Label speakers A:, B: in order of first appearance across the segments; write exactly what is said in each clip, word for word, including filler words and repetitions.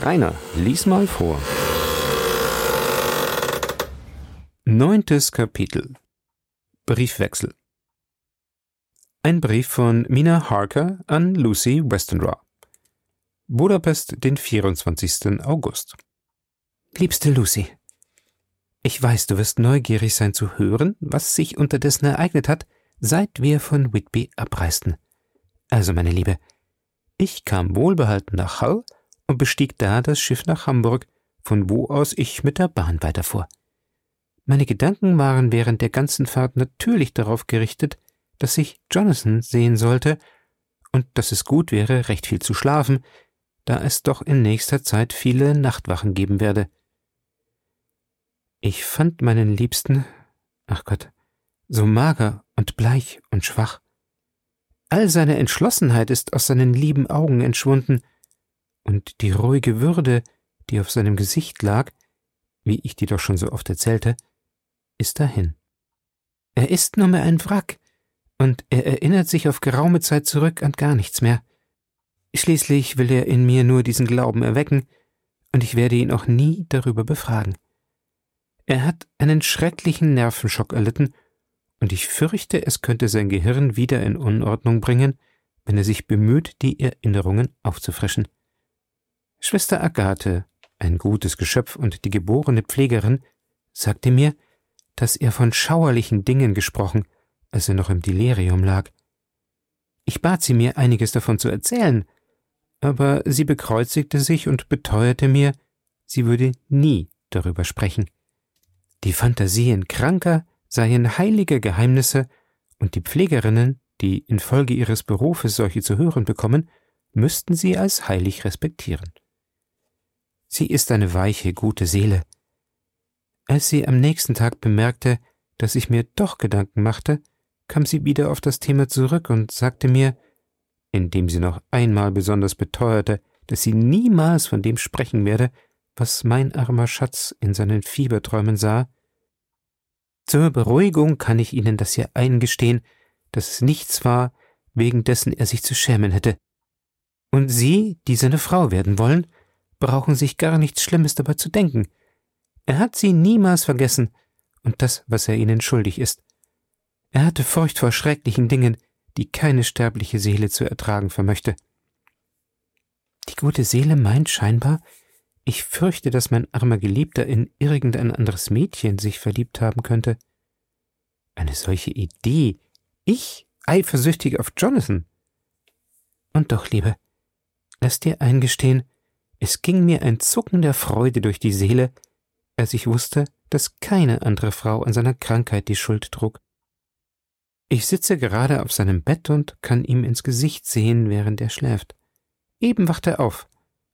A: Rainer, lies mal vor. Neuntes Kapitel. Briefwechsel. Ein Brief von Mina Harker an Lucy Westenra. Budapest, den vierundzwanzigsten August.
B: Liebste Lucy, ich weiß, du wirst neugierig sein zu hören, was sich unterdessen ereignet hat, seit wir von Whitby abreisten. Also, meine Liebe, ich kam wohlbehalten nach Hull und bestieg da das Schiff nach Hamburg, von wo aus ich mit der Bahn weiterfuhr. Meine Gedanken waren während der ganzen Fahrt natürlich darauf gerichtet, dass ich Jonathan sehen sollte und dass es gut wäre, recht viel zu schlafen, da es doch in nächster Zeit viele Nachtwachen geben werde. Ich fand meinen Liebsten, ach Gott, so mager und bleich und schwach. All seine Entschlossenheit ist aus seinen lieben Augen entschwunden, und die ruhige Würde, die auf seinem Gesicht lag, wie ich dir doch schon so oft erzählte, ist dahin. Er ist nur mehr ein Wrack, und er erinnert sich auf geraume Zeit zurück an gar nichts mehr. Schließlich will er in mir nur diesen Glauben erwecken, und ich werde ihn auch nie darüber befragen. Er hat einen schrecklichen Nervenschock erlitten, und ich fürchte, es könnte sein Gehirn wieder in Unordnung bringen, wenn er sich bemüht, die Erinnerungen aufzufrischen. Schwester Agathe, ein gutes Geschöpf und die geborene Pflegerin, sagte mir, dass er von schauerlichen Dingen gesprochen, als er noch im Delirium lag. Ich bat sie, mir einiges davon zu erzählen, aber sie bekreuzigte sich und beteuerte mir, sie würde nie darüber sprechen. Die Phantasien Kranker seien heilige Geheimnisse, und die Pflegerinnen, die infolge ihres Berufes solche zu hören bekommen, müssten sie als heilig respektieren. Sie ist eine weiche, gute Seele. Als sie am nächsten Tag bemerkte, dass ich mir doch Gedanken machte, kam sie wieder auf das Thema zurück und sagte mir, indem sie noch einmal besonders beteuerte, dass sie niemals von dem sprechen werde, was mein armer Schatz in seinen Fieberträumen sah: Zur Beruhigung kann ich Ihnen das hier eingestehen, dass es nichts war, wegen dessen er sich zu schämen hätte. Und Sie, die seine Frau werden wollen, brauchen sich gar nichts Schlimmes dabei zu denken. Er hat Sie niemals vergessen und das, was er Ihnen schuldig ist. Er hatte Furcht vor schrecklichen Dingen, die keine sterbliche Seele zu ertragen vermöchte. Die gute Seele meint scheinbar, ich fürchte, dass mein armer Geliebter in irgendein anderes Mädchen sich verliebt haben könnte. Eine solche Idee, ich eifersüchtig auf Jonathan. Und doch, Liebe, lass dir eingestehen, es ging mir ein Zucken der Freude durch die Seele, als ich wusste, dass keine andere Frau an seiner Krankheit die Schuld trug. Ich sitze gerade auf seinem Bett und kann ihm ins Gesicht sehen, während er schläft. Eben wacht er auf.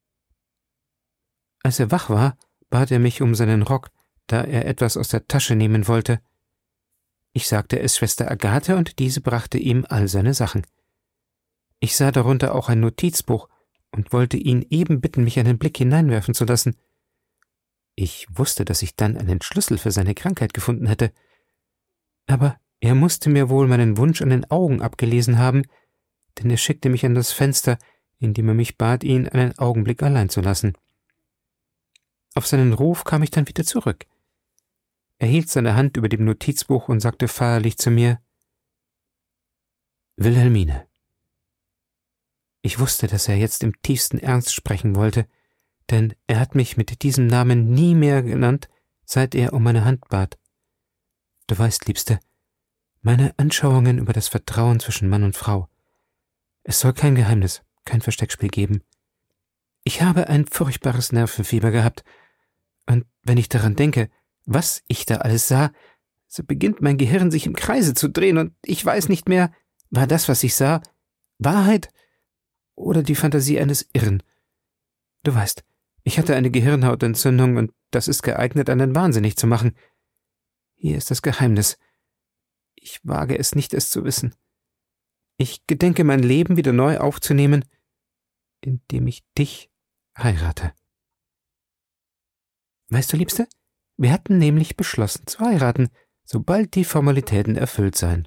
B: Als er wach war, bat er mich um seinen Rock, da er etwas aus der Tasche nehmen wollte. Ich sagte es Schwester Agathe, und diese brachte ihm all seine Sachen. Ich sah darunter auch ein Notizbuch und wollte ihn eben bitten, mich einen Blick hineinwerfen zu lassen. Ich wusste, dass ich dann einen Schlüssel für seine Krankheit gefunden hätte. Aber er musste mir wohl meinen Wunsch an den Augen abgelesen haben, denn er schickte mich an das Fenster, indem er mich bat, ihn einen Augenblick allein zu lassen. Auf seinen Ruf kam ich dann wieder zurück. Er hielt seine Hand über dem Notizbuch und sagte feierlich zu mir: »Wilhelmine.« Ich wusste, dass er jetzt im tiefsten Ernst sprechen wollte, denn er hat mich mit diesem Namen nie mehr genannt, seit er um meine Hand bat. Du weißt, Liebste, meine Anschauungen über das Vertrauen zwischen Mann und Frau. Es soll kein Geheimnis, kein Versteckspiel geben. Ich habe ein furchtbares Nervenfieber gehabt, und wenn ich daran denke, was ich da alles sah, so beginnt mein Gehirn sich im Kreise zu drehen, und ich weiß nicht mehr, war das, was ich sah, Wahrheit oder die Fantasie eines Irren? Du weißt, ich hatte eine Gehirnhautentzündung, und das ist geeignet, einen wahnsinnig zu machen. Hier ist das Geheimnis. Ich wage es nicht, es zu wissen. Ich gedenke, mein Leben wieder neu aufzunehmen, indem ich dich heirate. Weißt du, Liebste, wir hatten nämlich beschlossen zu heiraten, sobald die Formalitäten erfüllt seien.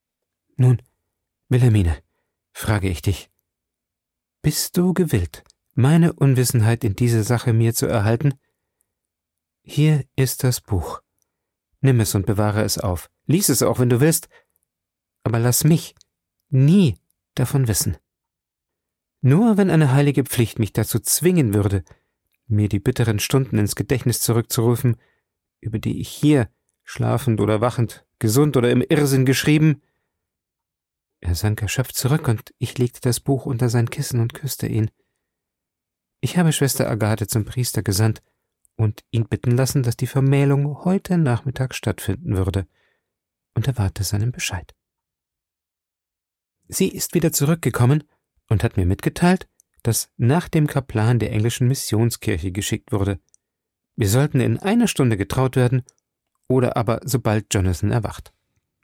B: Nun, Wilhelmine, frage ich dich, bist du gewillt, meine Unwissenheit in dieser Sache mir zu erhalten? Hier ist das Buch. Nimm es und bewahre es auf. Lies es auch, wenn du willst, aber lass mich nie davon wissen. Nur wenn eine heilige Pflicht mich dazu zwingen würde, mir die bitteren Stunden ins Gedächtnis zurückzurufen, über die ich hier, schlafend oder wachend, gesund oder im Irrsinn geschrieben. Er sank erschöpft zurück, und ich legte das Buch unter sein Kissen und küsste ihn. Ich habe Schwester Agathe zum Priester gesandt und ihn bitten lassen, dass die Vermählung heute Nachmittag stattfinden würde, und erwarte seinen Bescheid. Sie ist wieder zurückgekommen und hat mir mitgeteilt, dass nach dem Kaplan der englischen Missionskirche geschickt wurde. Wir sollten in einer Stunde getraut werden, oder aber sobald Jonathan erwacht.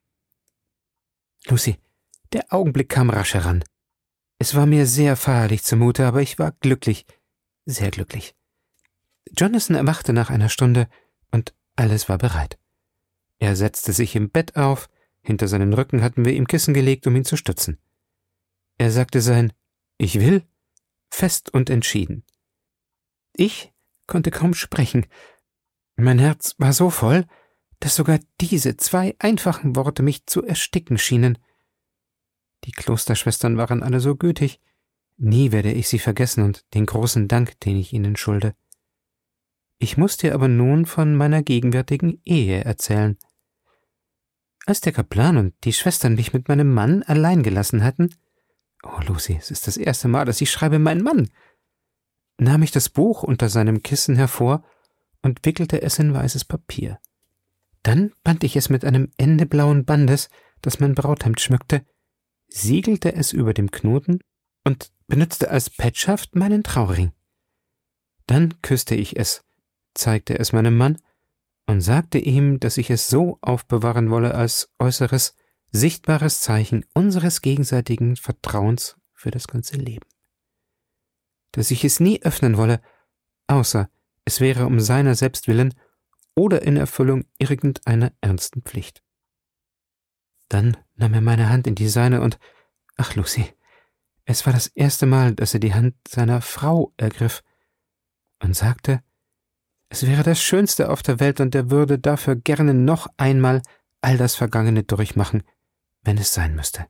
B: Lucy, der Augenblick kam rasch heran. Es war mir sehr feierlich zumute, aber ich war glücklich, sehr glücklich. Jonathan erwachte nach einer Stunde, und alles war bereit. Er setzte sich im Bett auf, hinter seinen Rücken hatten wir ihm Kissen gelegt, um ihn zu stützen. Er sagte sein »Ich will« fest und entschieden. Ich konnte kaum sprechen. Mein Herz war so voll, dass sogar diese zwei einfachen Worte mich zu ersticken schienen. Die Klosterschwestern waren alle so gütig. Nie werde ich sie vergessen und den großen Dank, den ich ihnen schulde. Ich muß dir aber nun von meiner gegenwärtigen Ehe erzählen. Als der Kaplan und die Schwestern mich mit meinem Mann allein gelassen hatten, oh, Lucy, es ist das erste Mal, dass ich schreibe »mein Mann«, nahm ich das Buch unter seinem Kissen hervor und wickelte es in weißes Papier. Dann band ich es mit einem Ende blauen Bandes, das mein Brauthemd schmückte, siegelte es über dem Knoten und benützte als Petschaft meinen Trauring. Dann küsste ich es, zeigte es meinem Mann und sagte ihm, dass ich es so aufbewahren wolle als äußeres, sichtbares Zeichen unseres gegenseitigen Vertrauens für das ganze Leben. Dass ich es nie öffnen wolle, außer es wäre um seiner selbst willen oder in Erfüllung irgendeiner ernsten Pflicht. Dann nahm er meine Hand in die seine und, ach Lucy, es war das erste Mal, dass er die Hand seiner Frau ergriff und sagte, es wäre das Schönste auf der Welt und er würde dafür gerne noch einmal all das Vergangene durchmachen, wenn es sein müsste.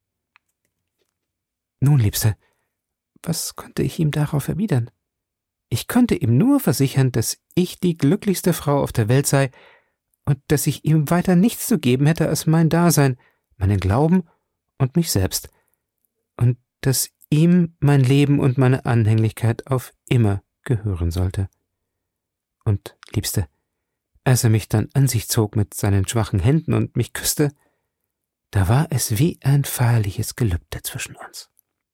B: Nun, Liebste, was konnte ich ihm darauf erwidern? Ich konnte ihm nur versichern, dass ich die glücklichste Frau auf der Welt sei und dass ich ihm weiter nichts zu geben hätte als mein Dasein, meinen Glauben und mich selbst, und dass ihm mein Leben und meine Anhänglichkeit auf immer gehören sollte. Und, Liebste, als er mich dann an sich zog mit seinen schwachen Händen und mich küsste, da war es wie ein feierliches Gelübde zwischen uns.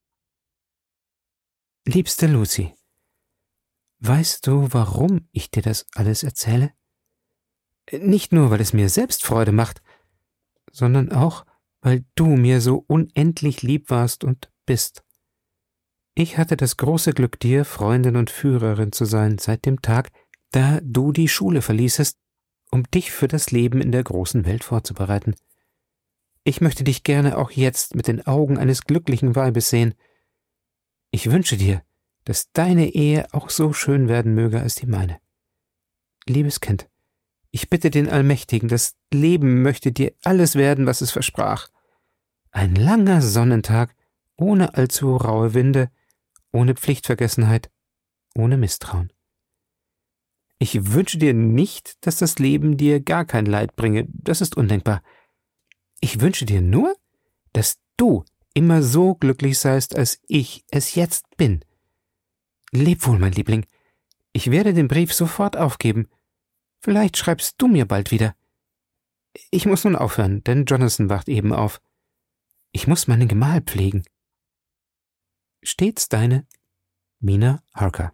B: Liebste Lucy, weißt du, warum ich dir das alles erzähle? Nicht nur, weil es mir selbst Freude macht, sondern auch, weil du mir so unendlich lieb warst und bist. Ich hatte das große Glück, dir Freundin und Führerin zu sein seit dem Tag, da du die Schule verließest, um dich für das Leben in der großen Welt vorzubereiten. Ich möchte dich gerne auch jetzt mit den Augen eines glücklichen Weibes sehen. Ich wünsche dir, dass deine Ehe auch so schön werden möge als die meine. Liebes Kind, ich bitte den Allmächtigen, das Leben möchte dir alles werden, was es versprach. Ein langer Sonnentag, ohne allzu raue Winde, ohne Pflichtvergessenheit, ohne Misstrauen. Ich wünsche dir nicht, dass das Leben dir gar kein Leid bringe, das ist undenkbar. Ich wünsche dir nur, dass du immer so glücklich seist, als ich es jetzt bin. Leb wohl, mein Liebling. Ich werde den Brief sofort aufgeben. Vielleicht schreibst du mir bald wieder. Ich muss nun aufhören, denn Jonathan wacht eben auf. Ich muss meinen Gemahl pflegen. Stets deine Mina Harker.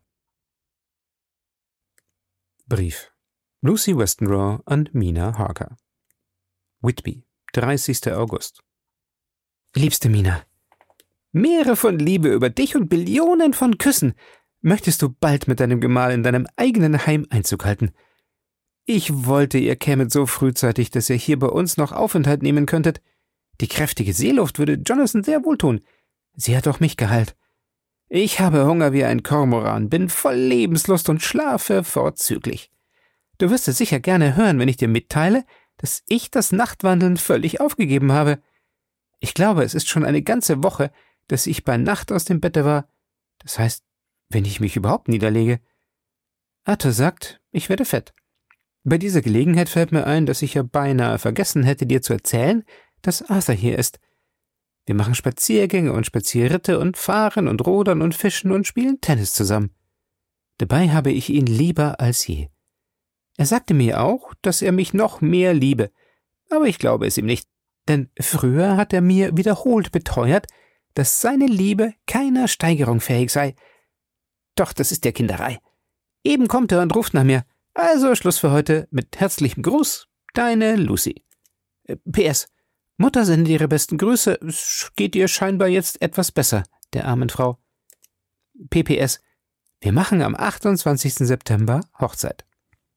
B: Brief. Lucy Westenra an Mina Harker. Whitby, dreißigster August. Liebste Mina, Meere von Liebe über dich und Billionen von Küssen. Möchtest du bald mit deinem Gemahl in deinem eigenen Heim Einzug halten? Ich wollte, ihr kämet so frühzeitig, dass ihr hier bei uns noch Aufenthalt nehmen könntet. Die kräftige Seeluft würde Jonathan sehr wohltun. Sie hat auch mich geheilt. Ich habe Hunger wie ein Kormoran, bin voll Lebenslust und schlafe vorzüglich. Du wirst es sicher gerne hören, wenn ich dir mitteile, dass ich das Nachtwandeln völlig aufgegeben habe. Ich glaube, es ist schon eine ganze Woche, dass ich bei Nacht aus dem Bette war. Das heißt, wenn ich mich überhaupt niederlege. Arthur sagt, ich werde fett. Bei dieser Gelegenheit fällt mir ein, dass ich ja beinahe vergessen hätte, dir zu erzählen, dass Arthur hier ist. Wir machen Spaziergänge und Spazierritte und fahren und rudern und fischen und spielen Tennis zusammen. Dabei habe ich ihn lieber als je. Er sagte mir auch, dass er mich noch mehr liebe, aber ich glaube es ihm nicht, denn früher hat er mir wiederholt beteuert, dass seine Liebe keiner Steigerung fähig sei. Doch das ist ja Kinderei. Eben kommt er und ruft nach mir. Also Schluss für heute. Mit herzlichem Gruß, deine Lucy. Äh, P S Mutter sendet ihre besten Grüße. Es geht ihr scheinbar jetzt etwas besser, der armen Frau. P P S Wir machen am achtundzwanzigsten September Hochzeit.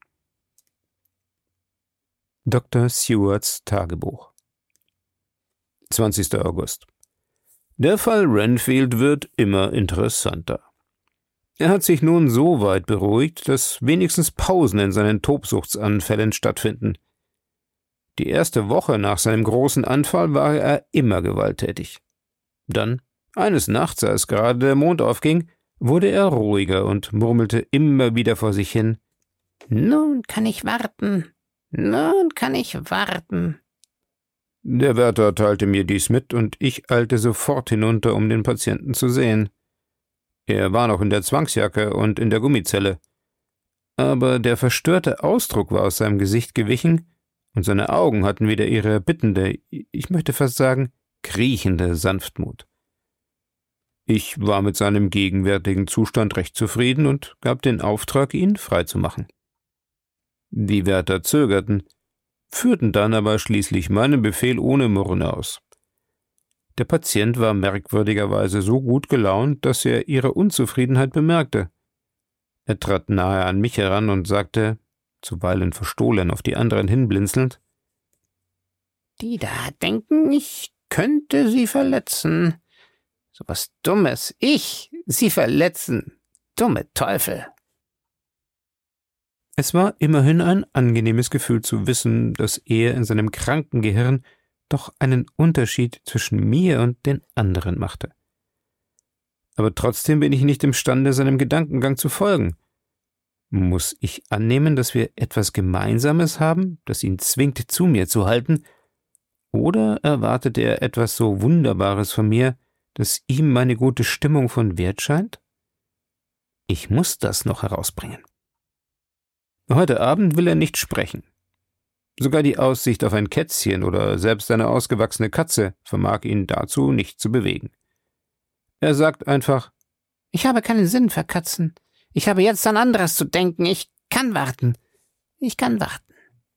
A: Doktor Stewarts Tagebuch. zwanzigster August. Der Fall Renfield wird immer interessanter. Er hat sich nun so weit beruhigt, dass wenigstens Pausen in seinen Tobsuchtsanfällen stattfinden. Die erste Woche nach seinem großen Anfall war er immer gewalttätig. Dann, eines Nachts, als gerade der Mond aufging, wurde er ruhiger und murmelte immer wieder vor sich hin: »Nun kann ich warten, nun kann ich warten.« Der Wärter teilte mir dies mit, und ich eilte sofort hinunter, um den Patienten zu sehen. Er war noch in der Zwangsjacke und in der Gummizelle. Aber der verstörte Ausdruck war aus seinem Gesicht gewichen, und seine Augen hatten wieder ihre bittende, ich möchte fast sagen, kriechende Sanftmut. Ich war mit seinem gegenwärtigen Zustand recht zufrieden und gab den Auftrag, ihn freizumachen. Die Wärter zögerten, führten dann aber schließlich meinen Befehl ohne Murren aus. Der Patient war merkwürdigerweise so gut gelaunt, dass er ihre Unzufriedenheit bemerkte. Er trat nahe an mich heran und sagte, zuweilen verstohlen auf die anderen hinblinzelnd: »Die da denken, ich könnte sie verletzen. So was Dummes, ich, sie verletzen, dumme Teufel.« Es war immerhin ein angenehmes Gefühl zu wissen, dass er in seinem kranken Gehirn doch einen Unterschied zwischen mir und den anderen machte. Aber trotzdem bin ich nicht imstande, seinem Gedankengang zu folgen. Muss ich annehmen, dass wir etwas Gemeinsames haben, das ihn zwingt, zu mir zu halten, oder erwartet er etwas so Wunderbares von mir, das ihm meine gute Stimmung von Wert scheint? Ich muss das noch herausbringen. Heute Abend will er nicht sprechen. Sogar die Aussicht auf ein Kätzchen oder selbst eine ausgewachsene Katze vermag ihn dazu nicht zu bewegen. Er sagt einfach: »Ich habe keinen Sinn für Katzen. Ich habe jetzt an anderes zu denken. Ich kann warten. Ich kann warten.«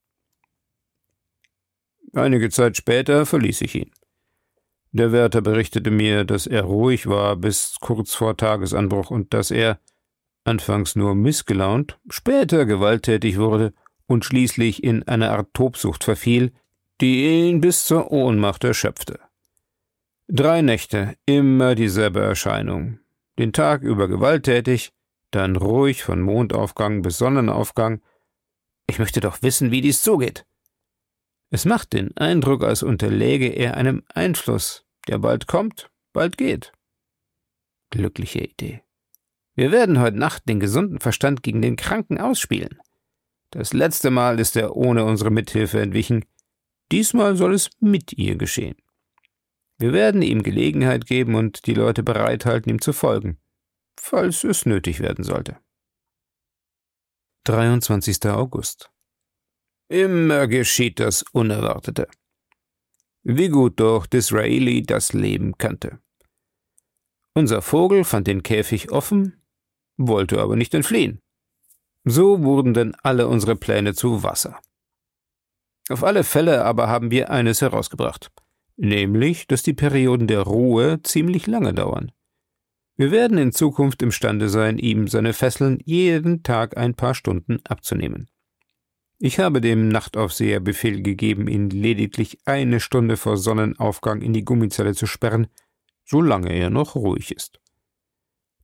A: Einige Zeit später verließ ich ihn. Der Wärter berichtete mir, dass er ruhig war bis kurz vor Tagesanbruch und dass er, anfangs nur missgelaunt, später gewalttätig wurde und schließlich in eine Art Tobsucht verfiel, die ihn bis zur Ohnmacht erschöpfte. Drei Nächte, immer dieselbe Erscheinung. Den Tag über gewalttätig, dann ruhig von Mondaufgang bis Sonnenaufgang. Ich möchte doch wissen, wie dies zugeht. Es macht den Eindruck, als unterläge er einem Einfluss, der bald kommt, bald geht. Glückliche Idee. Wir werden heute Nacht den gesunden Verstand gegen den Kranken ausspielen. Das letzte Mal ist er ohne unsere Mithilfe entwichen. Diesmal soll es mit ihr geschehen. Wir werden ihm Gelegenheit geben und die Leute bereithalten, ihm zu folgen, falls es nötig werden sollte. dreiundzwanzigster August. Immer geschieht das Unerwartete. Wie gut doch Disraeli das Leben kannte. Unser Vogel fand den Käfig offen, wollte aber nicht entfliehen. So wurden denn alle unsere Pläne zu Wasser. Auf alle Fälle aber haben wir eines herausgebracht, nämlich, dass die Perioden der Ruhe ziemlich lange dauern. Wir werden in Zukunft imstande sein, ihm seine Fesseln jeden Tag ein paar Stunden abzunehmen. Ich habe dem Nachtaufseher Befehl gegeben, ihn lediglich eine Stunde vor Sonnenaufgang in die Gummizelle zu sperren, solange er noch ruhig ist.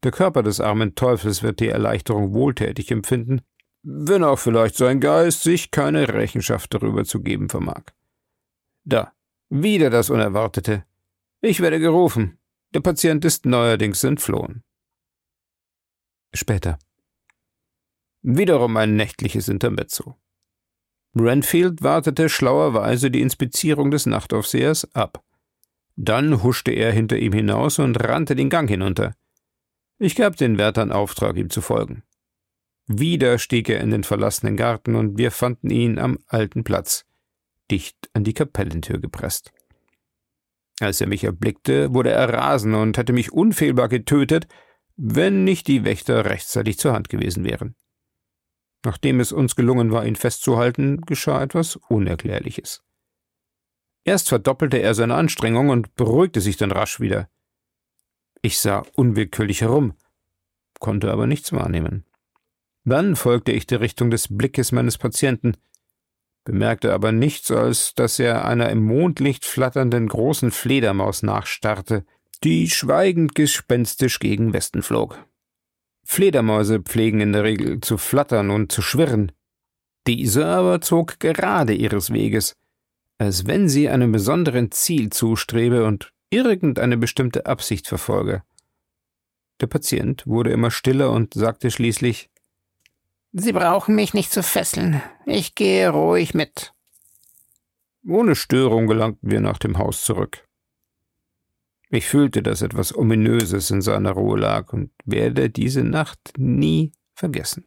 A: Der Körper des armen Teufels wird die Erleichterung wohltätig empfinden, wenn auch vielleicht sein Geist sich keine Rechenschaft darüber zu geben vermag. Da, wieder das Unerwartete. Ich werde gerufen. Der Patient ist neuerdings entflohen.
B: Später.
A: Wiederum ein nächtliches Intermezzo. Renfield wartete schlauerweise die Inspizierung des Nachtaufsehers ab. Dann huschte er hinter ihm hinaus und rannte den Gang hinunter. Ich gab den Wärtern Auftrag, ihm zu folgen. Wieder stieg er in den verlassenen Garten und wir fanden ihn am alten Platz, dicht an die Kapellentür gepresst. Als er mich erblickte, wurde er rasend und hätte mich unfehlbar getötet, wenn nicht die Wächter rechtzeitig zur Hand gewesen wären. Nachdem es uns gelungen war, ihn festzuhalten, geschah etwas Unerklärliches. Erst verdoppelte er seine Anstrengung und beruhigte sich dann rasch wieder. Ich sah unwillkürlich herum, konnte aber nichts wahrnehmen. Dann folgte ich der Richtung des Blickes meines Patienten, bemerkte aber nichts, als dass er einer im Mondlicht flatternden großen Fledermaus nachstarrte, die schweigend gespenstisch gegen Westen flog. Fledermäuse pflegen in der Regel zu flattern und zu schwirren. Diese aber zog gerade ihres Weges, als wenn sie einem besonderen Ziel zustrebe und irgendeine bestimmte Absicht verfolge. Der Patient wurde immer stiller und sagte schließlich: »Sie brauchen mich nicht zu fesseln. Ich gehe ruhig mit.« Ohne Störung gelangten wir nach dem Haus zurück. Ich fühlte, dass etwas Ominöses in seiner Ruhe lag und werde diese Nacht nie vergessen.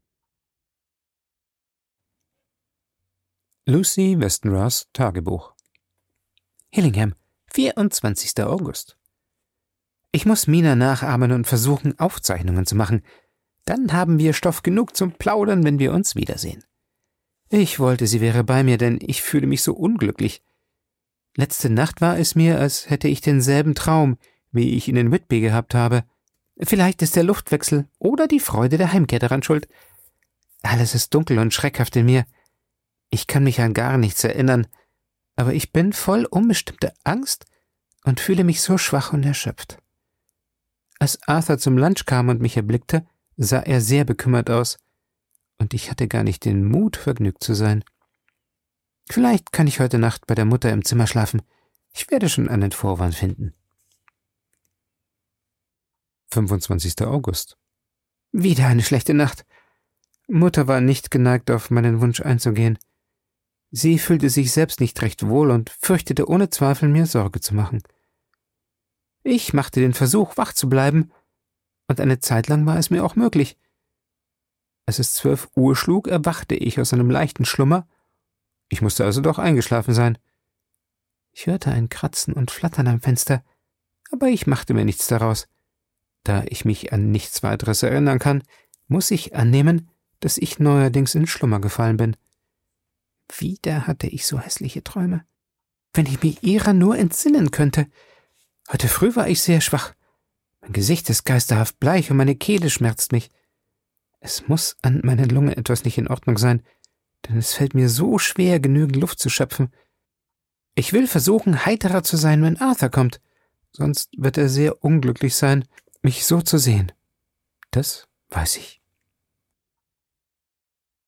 B: Lucy Westenras Tagebuch. Hillingham, vierundzwanzigster August. Ich muss Mina nachahmen und versuchen, Aufzeichnungen zu machen. Dann haben wir Stoff genug zum Plaudern, wenn wir uns wiedersehen. Ich wollte, sie wäre bei mir, denn ich fühle mich so unglücklich. Letzte Nacht war es mir, als hätte ich denselben Traum, wie ich ihn in Whitby gehabt habe. Vielleicht ist der Luftwechsel oder die Freude der Heimkehr daran schuld. Alles ist dunkel und schreckhaft in mir. Ich kann mich an gar nichts erinnern, aber ich bin voll unbestimmter Angst und fühle mich so schwach und erschöpft. Als Arthur zum Lunch kam und mich erblickte, sah er sehr bekümmert aus, und ich hatte gar nicht den Mut, vergnügt zu sein. Vielleicht kann ich heute Nacht bei der Mutter im Zimmer schlafen. Ich werde schon einen Vorwand finden.
A: fünfundzwanzigster August.
B: Wieder eine schlechte Nacht. Mutter war nicht geneigt, auf meinen Wunsch einzugehen. Sie fühlte sich selbst nicht recht wohl und fürchtete ohne Zweifel, mir Sorge zu machen. Ich machte den Versuch, wach zu bleiben, und eine Zeit lang war es mir auch möglich. Als es zwölf Uhr schlug, erwachte ich aus einem leichten Schlummer. Ich musste also doch eingeschlafen sein. Ich hörte ein Kratzen und Flattern am Fenster, aber ich machte mir nichts daraus. Da ich mich an nichts weiteres erinnern kann, muss ich annehmen, dass ich neuerdings in Schlummer gefallen bin. Wieder hatte ich so hässliche Träume. Wenn ich mich ihrer nur entsinnen könnte. Heute früh war ich sehr schwach. Mein Gesicht ist geisterhaft bleich und meine Kehle schmerzt mich. Es muss an meiner Lunge etwas nicht in Ordnung sein, denn es fällt mir so schwer, genügend Luft zu schöpfen. Ich will versuchen, heiterer zu sein, wenn Arthur kommt, sonst wird er sehr unglücklich sein, mich so zu sehen. Das weiß ich.